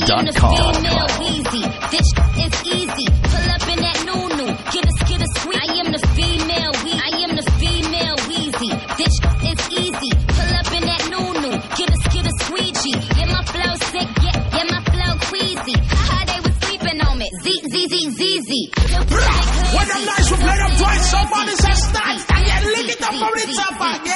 Easy. This is easy. Pull up in that new. Get a squeeze. I am the female. I am the female Weezy. This is easy. Pull up in that new. Get a squeegee. Yeah, my flow sick. Yeah, my flow queasy. Haha, they was sleeping on me. Z. When I'm nice, we play them twice. Somebody says start. And then lick it up from the top.